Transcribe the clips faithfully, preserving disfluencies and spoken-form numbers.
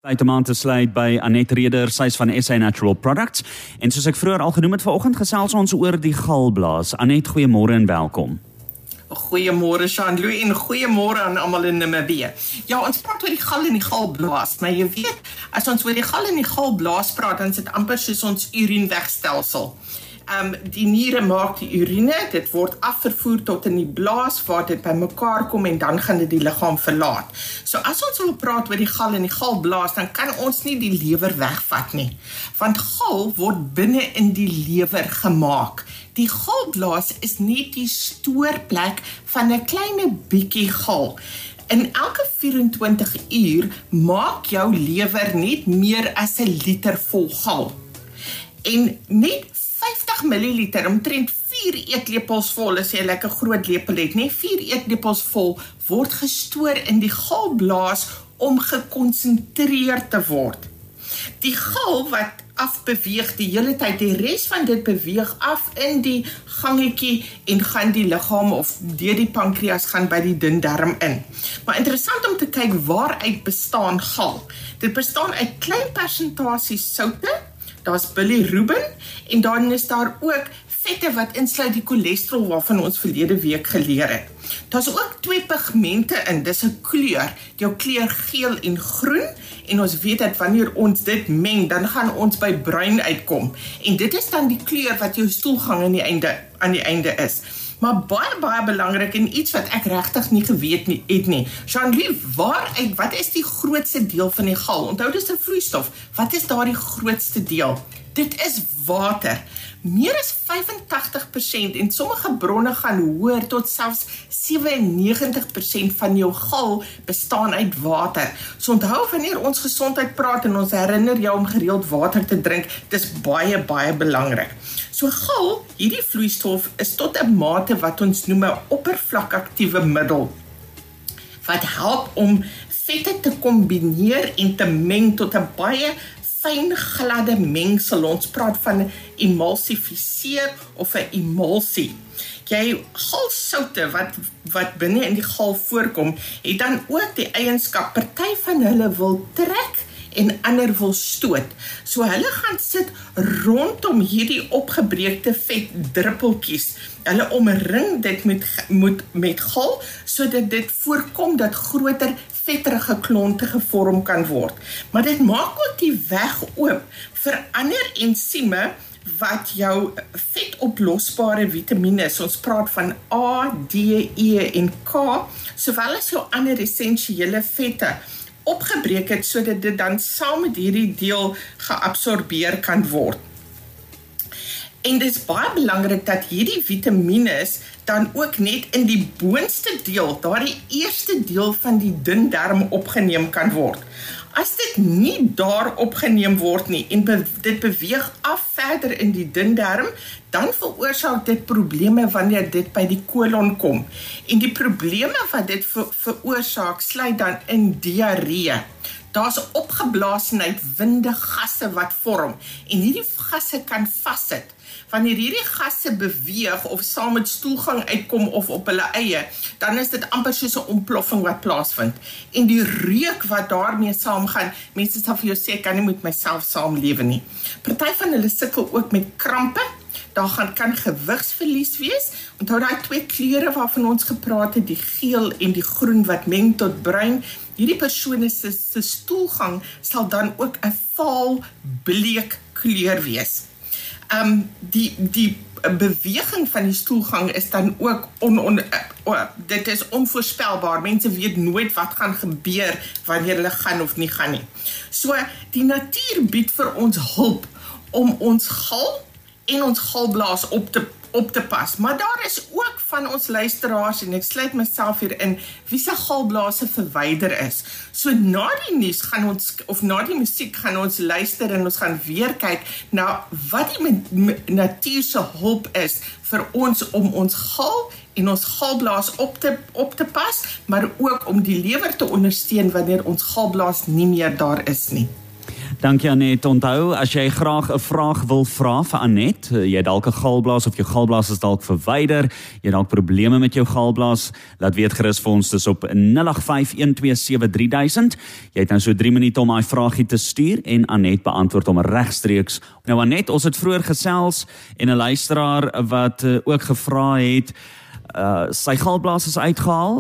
Tyd om aan te sluit by Annette Reder, sy is van S A Natural Products. En soos ek vroeër al genoem het, vanoggend gesels ons oor die galblaas. Annette, goeiemôre en welkom. Goeiemôre Jean-Louis en goeiemôre aan almal in Namibië. Ja, ons praat oor die gal en die galblaas, maar jy weet, as ons oor die gal en die galblaas praat, dan is dit amper soos ons urineweggstelsel. Um, die niere maak die urine, dit word afvervoer tot in die blaas waar dit by mekaar kom en dan gaan dit die liggaam verlaat. So as ons wil praat oor die gal en die galblaas, dan kan ons nie die lewer wegvat nie, want gal word binne in die lewer gemaak. Die galblaas is net die stoorplek van 'n kleine bietjie gal. In elke vyf en twintig uur maak jou lewer net meer as 'n liter vol gal. En net vyftig milliliter, omtrent vier eetlepels vol, as jy 'n lekker groot lepel het, nee, vier eetlepels vol, word gestoor in die galblaas om gekonsentreer te word. Die gal wat afbeweeg die hele tyd, die res van dit beweeg af in die gangetjie en gaan die liggaam of deur die pankreas gaan by die dun darm in. Maar interessant om te kyk waaruit bestaan gal. Dit bestaan uit klein persentasies soute, daar's bilirubin en dan is daar ook vette wat insluit die cholesterol waarvan ons verlede week geleer het. Daar's ook twee pigmente in, dis 'n kleur, jou kleur geel en groen en ons weet dat wanneer ons dit meng, dan gaan ons by bruin uitkom. En dit is dan die kleur wat jou stoelgang aan die einde, aan die einde is. Maar baie, baie belangrik en iets wat ek regtig nie geweet nie, het nie. Jean-Louis, waaruit, wat is die grootste deel van die gal? Onthou, dis 'n vloeistof. Wat is daar die grootste deel? Dit is water. Meer as vyfentagtig persent en sommige bronne gaan hoër tot selfs sewennegentig persent van jou gal bestaan uit water. So onthou, wanneer ons gesondheid praat en ons herinner jou om gereeld water te drink, dis baie, baie belangrik. So gal, hierdie vloeistof is tot 'n mate wat ons noem 'n oppervlakaktiewe middel, wat help om vette te kombineer en te meng tot 'n baie fyn gladde mengsel. Ons praat van emulsifiseer of 'n emulsie. Jy galsoute wat wat binne in die gal voorkom, het dan ook die eienskap, party van hulle wil trek en ander wil stoot. So hulle gaan sit rondom hierdie opgebreekte vet druppeltjies. Hulle omring dit met met met gal sodat dit voorkom dat groter vetterige klonte gevorm kan word. Maar dit maak ook die weg oop vir ander ensieme wat jou vetoplosbare vitamine, ons praat van A, D, E en K, sowel as jou ander essensiële vette opgebreek het, sodat dit dan saam met hierdie deel geabsorbeer kan word. En dit is baie belangrik dat hierdie vitamines dan ook net in die boonste deel, daardie eerste deel van die dun darm opgeneem kan word. As dit nie daar opgeneem word nie en be dit beweeg af verder in die dun darm, dan veroorsaak dit probleme wanneer dit by die kolon kom. En die probleme wat dit ver veroorsaak sluit dan in diarree. Daar's opgeblaasenheid, winde gasse wat vorm en hierdie gasse kan vassit. Wanneer hierdie gasse beweeg of saam met stoelgang uitkom of op hulle eie, dan is dit amper soos 'n ontploffing wat plaasvind. En die reuk wat daarmee saamgaan, mense sal vir jou sê, ek kan nie met myself saamlewe nie. Party van hulle sukkel ook met krampe, daar gaan, kan gewigsverlies wees. Onthou daai twee kleure waarvan ons gepraat het, die geel en die groen wat meng tot bruin. Hierdie persone se se stoelgang sal dan ook 'n vaal bleek kleur wees. Um, die, die beweging van die stoelgang is dan ook on, on, uh, dit is onvoorspelbaar. Mense weet nooit wat gaan gebeur wanneer hulle gaan of nie gaan nie. So, die natuur bied vir ons hulp om ons gal en ons galblaas op te op te pas. Maar daar is ook van ons luisteraars, en ek sluit myself hier in, wie se galblase verwyder is. So na die nuus gaan ons, of na die musiek gaan ons luister en ons gaan weer kyk na wat die natuur se hulp is vir ons om ons gal en ons galblaas op te, op te pas, maar ook om die lewer te ondersteun wanneer ons galblaas nie meer daar is nie. Dankie Anet, onthou, as jy graag 'n vraag wil vra vir Anet, jy dalk 'n galblaas of jou galblaas is dalk verwyder, jy dalk probleme met jou galblaas, laat weet gerus vir ons, dis op nul agt vyf een twee sewe drie duisend. Jy het nou so drie minute om daai vraagie te stuur en Anet beantwoord hom regstreeks. Nou Anet, ons het vroeër gesels en 'n luisteraar wat uh, ook gevra het, Uh, sy galblaas is uitgehaal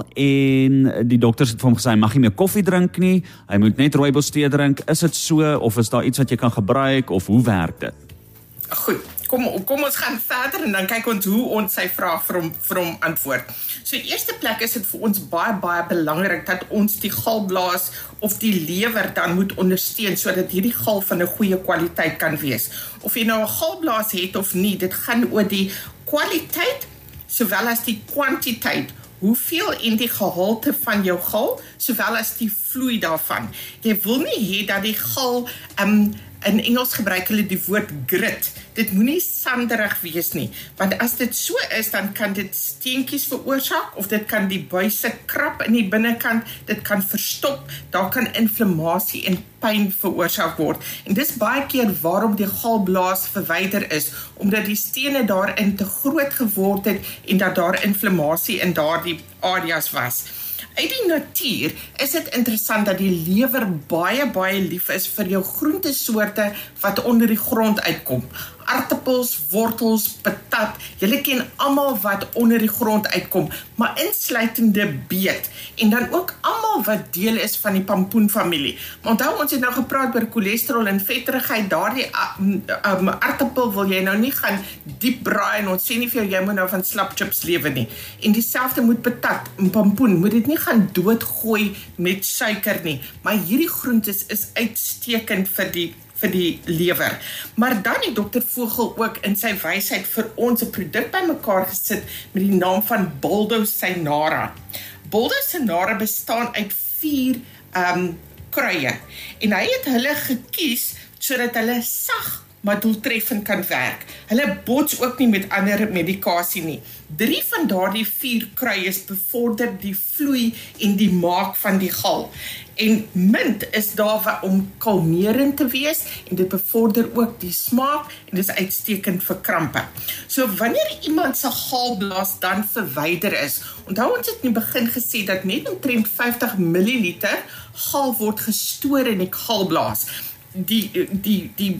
en die dokters het vir hom gesê, hy mag nie meer koffie drink nie, hy moet net rooibos tee drink. Is dit so, of is daar iets wat jy kan gebruik, of hoe werk dit? Goed, kom, kom ons gaan verder en dan kyk ons hoe ons sy vraag vir hom, vir hom antwoord. So in eerste plek is dit vir ons baie, baie belangrik dat ons die galblaas of die lewer dan moet ondersteun, sodat hierdie gal van 'n goeie kwaliteit kan wees. Of jy nou 'n galblaas het of nie, dit gaan oor die kwaliteit, sowel as die kwantiteit, hoeveel en die gehalte van jou gal, sowel as die vloei daarvan. Jy wil nie hê dat die gal, um, in Engels gebruik hulle die woord grit, dit moenie sanderig wees nie, want as dit so is, dan kan dit steentjies veroorsaak, of dit kan die buise krap in die binnekant, dit kan verstop, daar kan inflammasie en pyn veroorsaak word. En dis baie keer waarom die galblaas verwyder is, omdat die stene daarin te groot geword het, en dat daar inflammasie in daardie areas was. Uit die natuur is dit interessant dat die lewer baie, baie lief is vir jou groentesoorte wat onder die grond uitkom. Aartappels, wortels, patat, julle ken almal wat onder die grond uitkom, maar insluitende beet, en dan ook almal wat deel is van die pampoenfamilie. Maar onthou, ons het nou gepraat oor cholesterol en vetterigheid, daardie um, um, aartappel wil jy nou nie gaan diep braai, en ons sê nie vir jou, jy moet nou van slap chips lewe nie. En dieselfde moet patat, en pampoen, moet dit nie gaan doodgooi met suiker nie, maar hierdie groentes is uitstekend vir die vir die lewer. Maar dan het dokter Vogel ook in sy wysheid vir ons 'n produk bymekaar gesit met die naam van Boldo-Cynara. Boldo-Cynara bestaan uit vier um, kruie, en hy het hulle gekies sodat hulle sag maar doeltreffend kan werk. Hulle bots ook nie met ander medikasie nie. Drie van daardie vier kruies bevorder die vloei en die maak van die gal. En mint is daar om kalmerend te wees, en dit bevorder ook die smaak, en dit is uitstekend vir krampe. So wanneer iemand se galblaas dan verwyder is, onthou ons het in die begin gesê dat net omtrent vyftig milliliter gal word gestoor in die galblaas. Die, die, die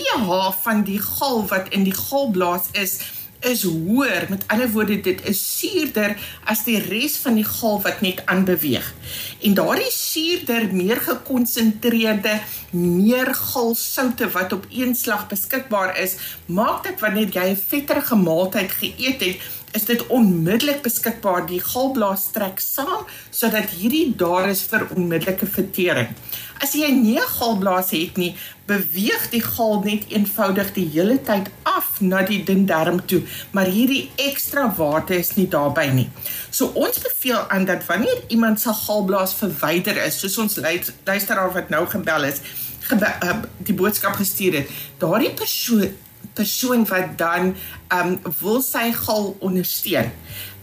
pH van die gal wat in die galblaas is, is hoër, met ander woorde, dit is suurder as die res van die gal wat net aanbeweeg. En daardie suurder, meer gekonsentreerde, meer galsoute wat op een slag beskikbaar is, maak dit wanneer jy 'n vetterige maaltyd geëet het, is dit onmiddellik beskikbaar, die galblaas trek saam, sodat hierdie daar is vir onmiddellike vertering. As jy nie 'n galblaas het nie, beweeg die gal net eenvoudig die hele tyd af na die dun darm toe, maar hierdie ekstra water is nie daarby nie. So ons beveel aan dat wanneer iemand se galblaas verwyder is, soos ons luisteraar wat nou gebel is, gebe, uh, die boodskap gestuur het, daardie persoon persoon wat dan um, wil sy gal ondersteun.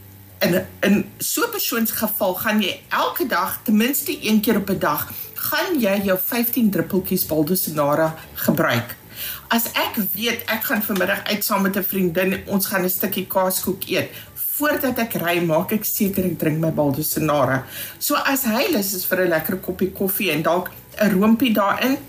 In, in so 'n persoon se geval gaan jy elke dag, ten minste een keer op 'n dag, gaan jy jou vyftien druppeltjies Boldo-Cynara gebruik. As ek weet, ek gaan vanmiddag uit saam met 'n vriendin, ons gaan 'n stukkie kaaskoek eet, voordat ek ry, maak ek seker ek drink my Boldo-Cynara. So as hy lus is vir 'n lekker koppie koffie en dalk 'n roompie daarin,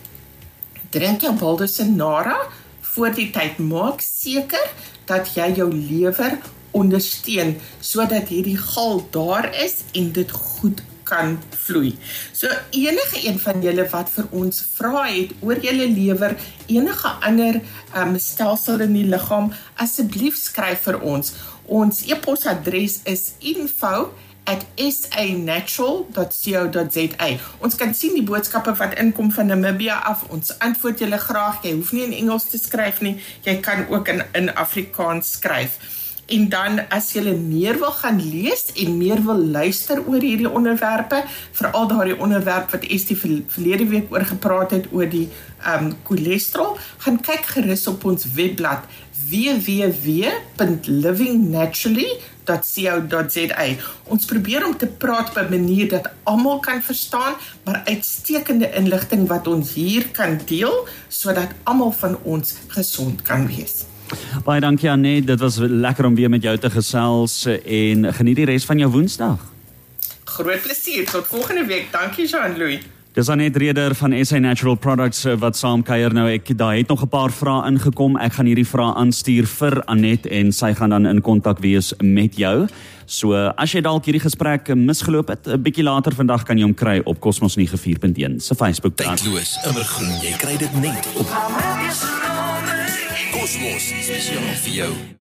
drink jou Boldo-Cynara voor die tyd. Maak seker dat jy jou lewer ondersteun, sodat hierdie gal daar is en dit goed kan vloei. So enige een van julle wat vir ons vra het oor julle lewer, enige ander um, stelsel in die liggaam, asseblief skryf vir ons. Ons e-posadres is info at s a natural dot co dot z a. Ons kan sien die boodskappe wat inkom van Namibia af, ons antwoord julle graag, jy hoef nie in Engels te skryf nie, jy kan ook in, in Afrikaans skryf. En dan as jy meer wil gaan lees en meer wil luister oor hierdie onderwerpe, veral daardie onderwerp wat Estie verlede week oor gepraat het oor die um, cholesterol, gaan kyk gerus op ons webblad w w w punt living naturally dot co dot z a. Ons probeer om te praat op 'n manier dat almal kan verstaan, maar uitstekende inligting wat ons hier kan deel, sodat almal van ons gesond kan wees. Baie dankie Annette, dit was lekker om weer met jou te gesels en geniet die res van jou Woensdag. Groot plesier, tot volgende week. Dankie Jean-Louis. Dis Annette Reder van S A Natural Products wat saamkuier nou. Ek daar het nog 'n paar vrae ingekom. Ek gaan hierdie vrae aanstuur vir Annette en sy gaan dan in kontak wees met jou. So as jy dalk hierdie gesprek misgeloop het, 'n bietjie later vandag kan jy hom kry op Cosmos nege vier punt een se Facebook-bladsy. Tydloos, immergroen, jy kry dit net op Cosmos spesiaal vir jou.